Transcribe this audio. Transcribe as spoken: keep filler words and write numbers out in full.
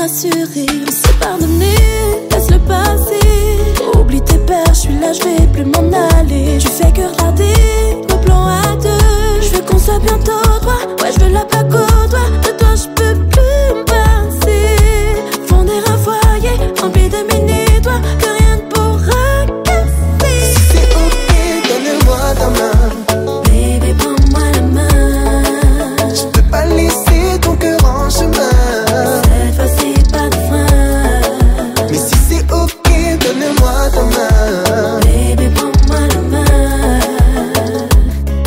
rassurer. On s'est pardonné, laisse le passer. Oublie tes peurs, je suis là, je vais plus m'en aller. Tu fais que regarder